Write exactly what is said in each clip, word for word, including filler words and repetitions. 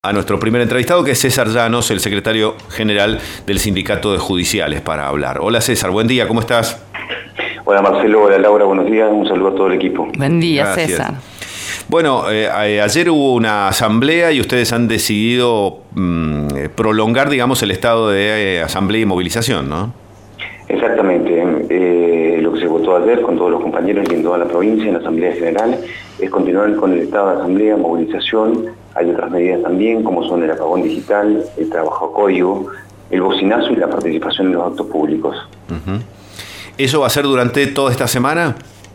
A nuestro primer entrevistado, que es César Llanos, el secretario general del Sindicato de Judiciales, para hablar. Hola César, buen día, ¿cómo estás? Hola Marcelo, hola Laura, buenos días, un saludo a todo el equipo. Buen día, Gracias. César. Bueno, eh, ayer hubo una asamblea y ustedes han decidido mmm, prolongar, digamos, el estado de eh, asamblea y movilización, ¿no? Exactamente, eh, lo que se votó ayer con todos los compañeros y en toda la provincia, en la Asamblea General, es continuar con el estado de asamblea, movilización. Hay otras medidas también, como son el apagón digital, el trabajo a código, el bocinazo y la participación en los actos públicos. Uh-huh. ¿Eso va a ser durante toda esta semana?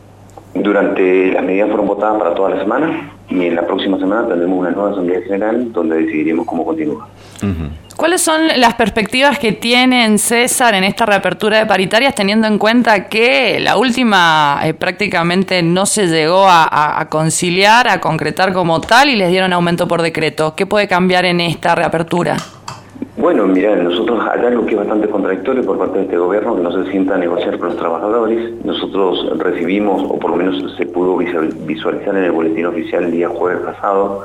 Durante las medidas fueron votadas para toda la semana y en la próxima semana tendremos una nueva Asamblea General donde decidiremos cómo continúa. Uh-huh. ¿Cuáles son las perspectivas que tienen, César, en esta reapertura de paritarias, teniendo en cuenta que la última eh, prácticamente no se llegó a, a, a conciliar, a concretar como tal y les dieron aumento por decreto? ¿Qué puede cambiar en esta reapertura? Bueno, mirá, nosotros hay algo que es bastante contradictorio por parte de este gobierno, que no se sienta a negociar con los trabajadores. Nosotros recibimos, o por lo menos se pudo visualizar en el boletín oficial el día jueves pasado,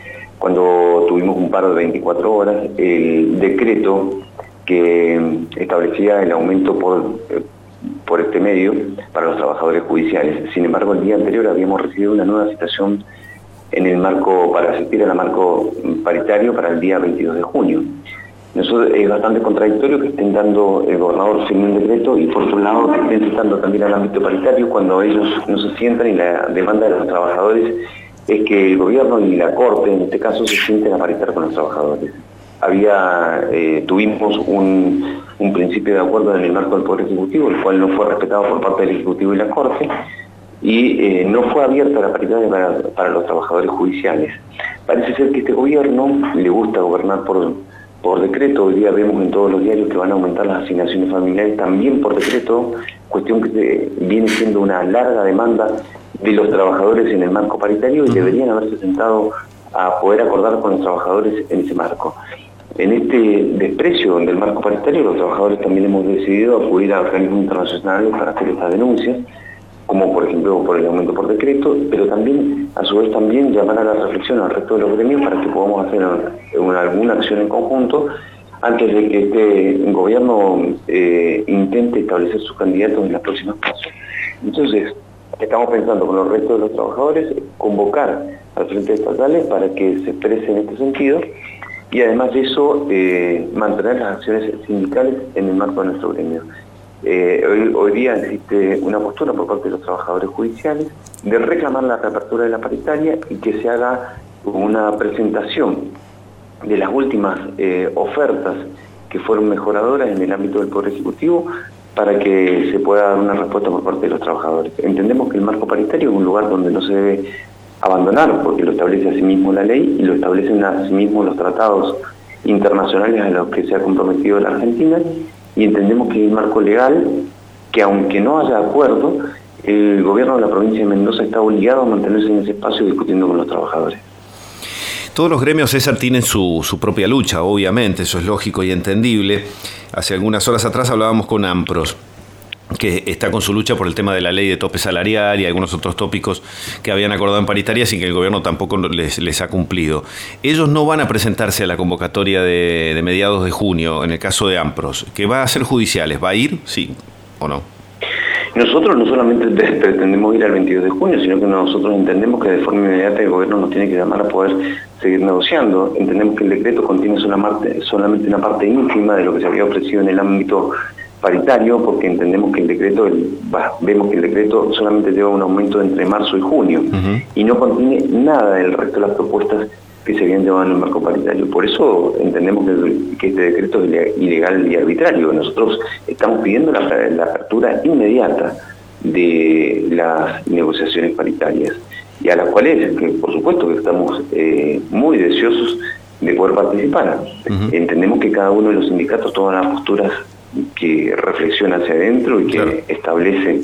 cuando tuvimos un paro de veinticuatro horas, el decreto que establecía el aumento por, por este medio para los trabajadores judiciales. Sin embargo, el día anterior habíamos recibido una nueva citación en el marco, para asistir al marco paritario para el día veintidós de junio. Nosotros, es bastante contradictorio que estén dando, el gobernador firme un decreto y por otro lado que estén citando también al ámbito paritario cuando ellos no se sientan y la demanda de los trabajadores es que el gobierno y la Corte, en este caso, se sienten a paritar con los trabajadores. Había, eh, tuvimos un, un principio de acuerdo en el marco del Poder Ejecutivo, el cual no fue respetado por parte del Ejecutivo y la Corte, y eh, no fue abierta la paritaria para, para los trabajadores judiciales. Parece ser que este gobierno le gusta gobernar por, por decreto. Hoy día vemos en todos los diarios que van a aumentar las asignaciones familiares también por decreto, cuestión que se, viene siendo una larga demanda de los trabajadores en el marco paritario y deberían haberse sentado a poder acordar con los trabajadores en ese marco. En este desprecio del marco paritario, los trabajadores también hemos decidido acudir a organismos internacionales para hacer estas denuncias, como por ejemplo por el aumento por decreto, pero también, a su vez también llamar a la reflexión al resto de los gremios para que podamos hacer una, alguna acción en conjunto antes de que este gobierno eh, intente establecer sus candidatos en las próximas pasos. Entonces, estamos pensando con los restos de los trabajadores convocar al frente estatales para que se exprese en este sentido y además de eso eh, mantener las acciones sindicales en el marco de nuestro gremio. Eh, hoy, hoy día existe una postura por parte de los trabajadores judiciales de reclamar la reapertura de la paritaria y que se haga una presentación de las últimas eh, ofertas que fueron mejoradoras en el ámbito del Poder Ejecutivo para que se pueda dar una respuesta por parte de los trabajadores. Entendemos que el marco paritario es un lugar donde no se debe abandonar, porque lo establece asimismo la ley y lo establecen asimismo los tratados internacionales a los que se ha comprometido la Argentina, y entendemos que es el marco legal que, aunque no haya acuerdo, el gobierno de la provincia de Mendoza está obligado a mantenerse en ese espacio discutiendo con los trabajadores. Todos los gremios, César, tienen su, su propia lucha, obviamente, eso es lógico y entendible. Hace algunas horas atrás hablábamos con AMPROS, que está con su lucha por el tema de la ley de tope salarial y algunos otros tópicos que habían acordado en paritarias y que el gobierno tampoco les, les ha cumplido. Ellos no van a presentarse a la convocatoria de, de mediados de junio, en el caso de AMPROS, que va a ser judiciales. ¿Va a ir? Sí o no. Nosotros no solamente pretendemos ir al veintidós de junio, sino que nosotros entendemos que de forma inmediata el gobierno nos tiene que llamar a poder seguir negociando. Entendemos que el decreto contiene solamente, solamente una parte ínfima de lo que se había ofrecido en el ámbito paritario, porque entendemos que el decreto, el, bah, vemos que el decreto solamente lleva un aumento entre marzo y junio, uh-huh. y no contiene nada del resto de las propuestas que se habían llevado en el marco paritario. Por eso entendemos que, que este decreto es ilegal y arbitrario. Nosotros estamos pidiendo la, la apertura inmediata de las negociaciones paritarias, y a las cuales, que por supuesto que estamos eh, muy deseosos de poder participar. Uh-huh. Entendemos que cada uno de los sindicatos toma las posturas que reflexiona hacia adentro y que claro. establece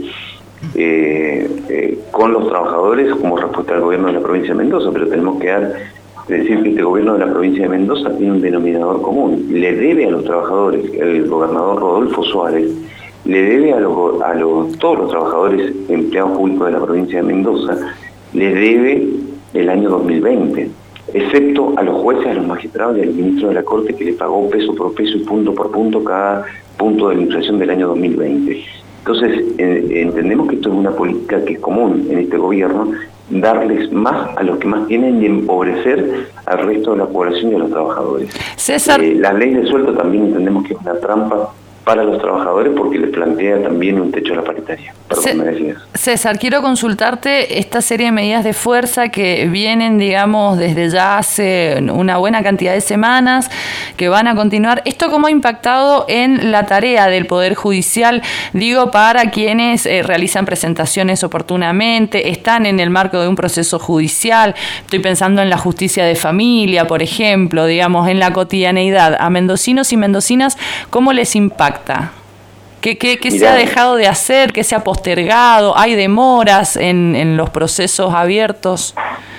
eh, eh, con los trabajadores como respuesta al gobierno de la provincia de Mendoza, pero tenemos que dar, decir que este gobierno de la provincia de Mendoza tiene un denominador común, le debe a los trabajadores, el gobernador Rodolfo Suárez le debe a, los, a los, todos los trabajadores empleados públicos de la provincia de Mendoza, les debe el año dos mil veinte. excepto a los jueces, a los magistrados y al ministro de la Corte, que le pagó peso por peso y punto por punto cada punto de la inflación del año dos mil veinte. Entonces, eh, entendemos que esto es una política que es común en este gobierno, darles más a los que más tienen y empobrecer al resto de la población y a los trabajadores. César. Eh, la ley de sueldo también entendemos que es una trampa para los trabajadores porque les plantea también un techo a la paritaria. Perdón, C- me decías. César, quiero consultarte esta serie de medidas de fuerza que vienen, digamos, desde ya hace una buena cantidad de semanas, que van a continuar. ¿Esto cómo ha impactado en la tarea del Poder Judicial? Digo, para quienes eh, realizan presentaciones oportunamente, están en el marco de un proceso judicial. Estoy pensando en la justicia de familia, por ejemplo, digamos, en la cotidianeidad. A mendocinos y mendocinas, ¿cómo les impacta? ¿Qué, qué, qué se ha dejado de hacer? ¿Qué se ha postergado? ¿Hay demoras en, en los procesos abiertos?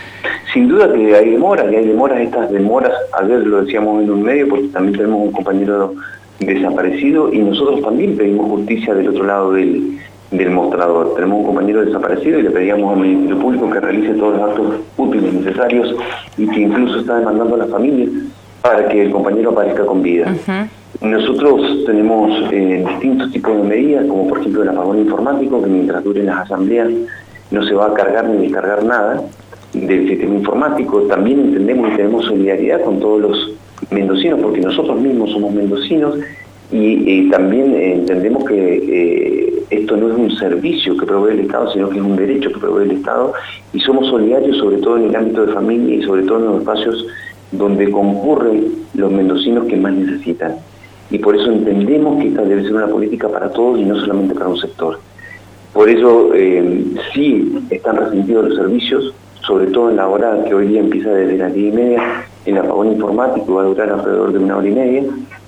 Sin duda que hay demoras, y hay demoras, estas demoras, ayer lo decíamos en un medio, porque también tenemos un compañero desaparecido y nosotros también pedimos justicia del otro lado del, del mostrador. Tenemos un compañero desaparecido y le pedíamos al Ministerio Público que realice todos los actos útiles, necesarios, y que incluso está demandando a la familia para que el compañero aparezca con vida. Uh-huh. Nosotros tenemos eh, distintos tipos de medidas, como por ejemplo el apagón informático, que mientras duren las asambleas no se va a cargar ni descargar nada del sistema informático. También entendemos y tenemos solidaridad con todos los mendocinos, porque nosotros mismos somos mendocinos, y, y también eh, entendemos que eh, esto no es un servicio que provee el Estado, sino que es un derecho que provee el Estado, y somos solidarios sobre todo en el ámbito de familia y sobre todo en los espacios donde concurren los mendocinos que más necesitan. Y por eso entendemos que esta debe ser una política para todos y no solamente para un sector. Por eso eh, sí están resentidos los servicios, sobre todo en la hora que hoy día empieza desde las diez y media, el apagón informático va a durar alrededor de una hora y media,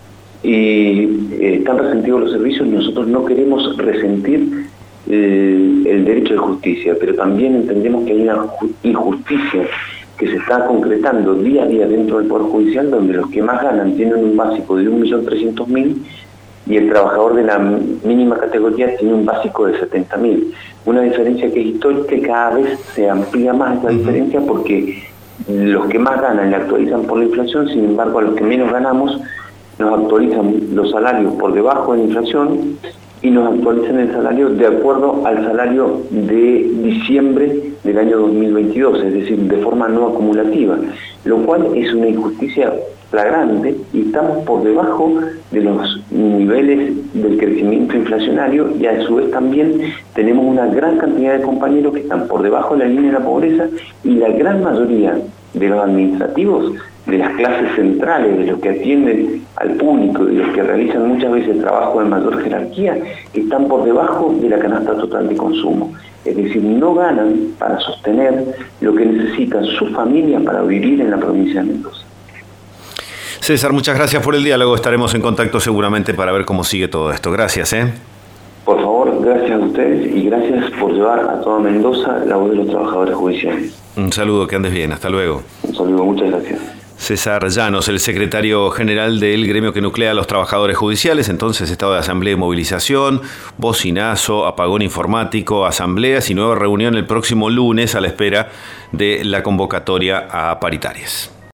y eh, están resentidos los servicios y nosotros no queremos resentir el, el derecho de justicia, pero también entendemos que hay una injusticia que se está concretando día a día dentro del Poder Judicial, donde los que más ganan tienen un básico de un millón trescientos mil y el trabajador de la mínima categoría tiene un básico de setenta mil. Una diferencia que es histórica y cada vez se amplía más esta diferencia porque los que más ganan le actualizan por la inflación, sin embargo a los que menos ganamos nos actualizan los salarios por debajo de la inflación y nos actualizan el salario de acuerdo al salario de diciembre del año dos mil veintidós, es decir, de forma no acumulativa, lo cual es una injusticia flagrante y estamos por debajo de los niveles del crecimiento inflacionario y a su vez también tenemos una gran cantidad de compañeros que están por debajo de la línea de la pobreza y la gran mayoría de los administrativos, de las clases centrales, de los que atienden al público, de los que realizan muchas veces trabajo de mayor jerarquía, están por debajo de la canasta total de consumo. Es decir, no ganan para sostener lo que necesita su familia para vivir en la provincia de Mendoza. César, muchas gracias por el diálogo. Estaremos en contacto seguramente para ver cómo sigue todo esto. Gracias, ¿eh? Por favor, gracias a ustedes y gracias por llevar a toda Mendoza la voz de los trabajadores judiciales. Un saludo, que andes bien. Hasta luego. Un saludo, muchas gracias. César Llanos, el secretario general del gremio que nuclea a los trabajadores judiciales, entonces estado de asamblea y movilización, bocinazo, apagón informático, asambleas y nueva reunión el próximo lunes a la espera de la convocatoria a paritarias.